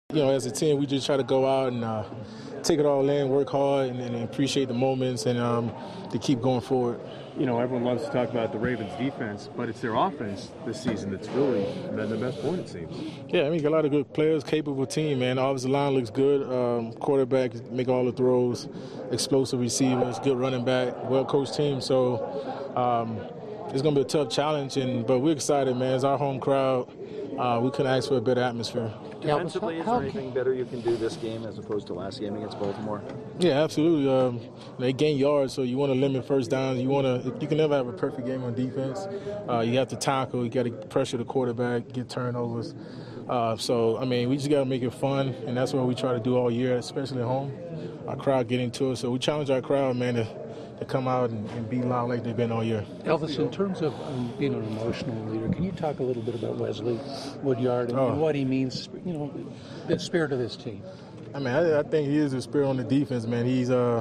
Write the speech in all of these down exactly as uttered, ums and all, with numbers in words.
You know, as a team, we just try to go out and uh, take it all in, work hard, and, and appreciate the moments, and um, to keep going forward. You know, everyone loves to talk about the Ravens' defense, but it's their offense this season that's really been the best point, it seems. Yeah, I mean, got a lot of good players, capable team, man. Obviously, the line looks good. Um, quarterback make all the throws, explosive receivers, good running back, well-coached team. So um, it's going to be a tough challenge, and but we're excited, man. It's our home crowd. Uh, we couldn't ask for a better atmosphere. Defensively, is there anything better you can do this game as opposed to last game against Baltimore? Yeah, absolutely. Um, they gain yards, so you want to limit first downs. You want to. You can never have a perfect game on defense. Uh, you have to tackle. You got to pressure the quarterback, get turnovers. Uh, so I mean, we just got to make it fun, and that's what we try to do all year, especially at home. Our crowd get into it, so we challenge our crowd, man, to, to come out and, and be loud like they've been all year. Elvis, in terms of um, being an emotional leader, can you talk a little bit about Wesley Woodyard and, oh. and what he means, you know, the spirit of this team? I mean, I, I think he is the spirit on the defense, man. He's uh,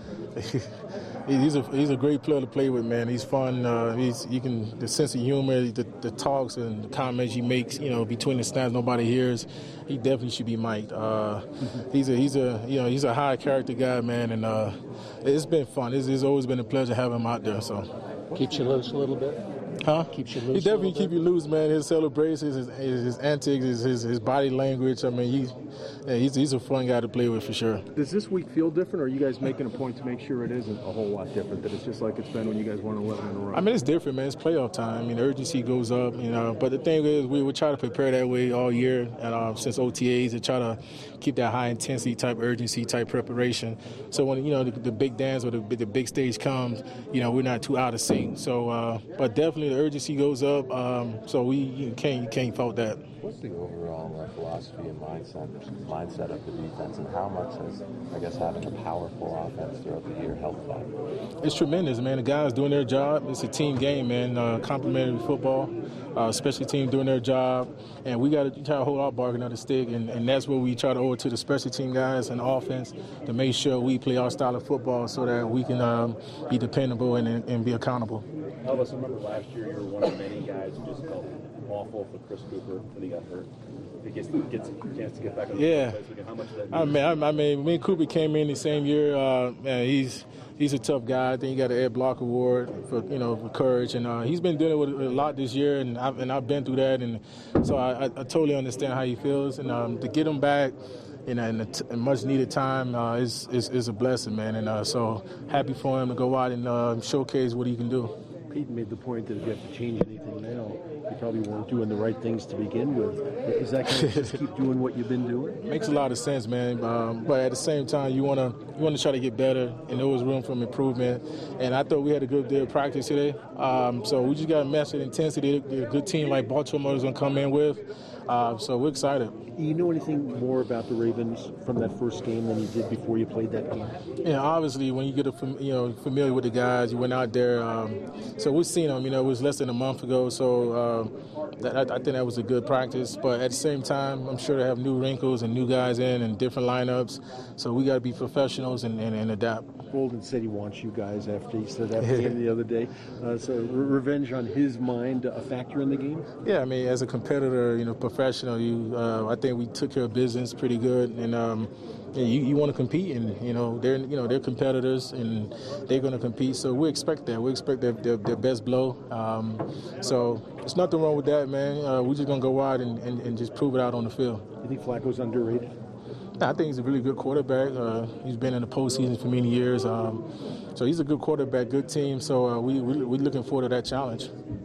he's a he's a great player to play with, man. He's fun. Uh, he's you can the sense of humor, the, the talks and the comments he makes, you know, between the snaps nobody hears. He definitely should be mic'd. Uh, he's a he's a you know he's a high character guy, man, and uh, it's been fun. It's, it's always been a pleasure having him out there. So keeps you loose a little bit. Huh? Keeps you loose. He definitely keep you loose, man. His celebrations, his, his, his antics, his, his his body language. I mean, he, yeah, he's he's a fun guy to play with for sure. Does this week feel different, or are you guys making a point to make sure it isn't a whole lot different? That it's just like it's been when you guys won eleven in a row. I mean, it's different, man. It's playoff time. I mean, the urgency goes up, you know. But the thing is, we we try to prepare that way all year, and uh, since O T As, to try to keep that high intensity type urgency type preparation. So when you know the, the big dance or the, the big stage comes, you know, we're not too out of sync. So, uh, but definitely the urgency goes up. Um, so we you can't you can't fault that. What's the overall uh, philosophy and mindset mindset of the defense, and how much has, I guess, having a powerful offense throughout the year helped that? It's tremendous, man. The guys doing their job. It's a team game, man. Uh, complimentary football, uh, special team doing their job, and we got to try to hold our bargain on the stick, and, and that's what we try to owe it to the special team guys and offense to make sure we play our style of football so that we can um, be dependable and, and be accountable. Elvis, I remember last year you were one of many guys who just felt awful for Chris Cooper when he got hurt. He gets, gets a chance to get back on the yeah. place again. How much of that I mean, I, I mean, me and Cooper came in the same year. Uh, man, he's he's a tough guy. I think he got an Ed Block Award for you know for courage, and uh, he's been dealing with a lot this year, and I've and I've been through that, and so I, I, I totally understand how he feels, and um, to get him back. You know, in a, t- a much-needed time uh, is, is is a blessing, man, and uh, so happy for him to go out and uh, showcase what he can do. Pete made the point that if you have to change anything now, you probably weren't doing the right things to begin with. Is that going to just keep doing what you've been doing? Makes a lot of sense, man. Um, but at the same time, you want to you want to try to get better, and there was room for improvement. And I thought we had a good day of practice today. Um, so we just got to match the intensity that a good team like Baltimore is going to come in with. Uh, so we're excited. Do you know anything more about the Ravens from that first game than you did before you played that game? Yeah, obviously, when you get a, you know familiar with the guys, you went out there. Um, so we've seen them. You know, it was less than a month ago. So uh, that, I, I think that was a good practice. But at the same time, I'm sure they have new wrinkles and new guys in and different lineups. So we got to be professionals and, and, and adapt. Bolden said he wants you guys after he said that game the other day. Uh, so re- revenge on his mind a factor in the game? Yeah, I mean, as a competitor, you know, professional, you uh, I think we took care of business pretty good, and um, yeah, you, you want to compete, and you know they're you know they're competitors, and they're going to compete. So we expect that. We expect their, their, their best blow. Um, so there's nothing wrong with that, man. Uh, we're just going to go out and, and, and just prove it out on the field. You think Flacco's underrated? I think he's a really good quarterback. Uh, he's been in the postseason for many years. Um, so he's a good quarterback, good team. So uh, we, we, we're looking forward to that challenge.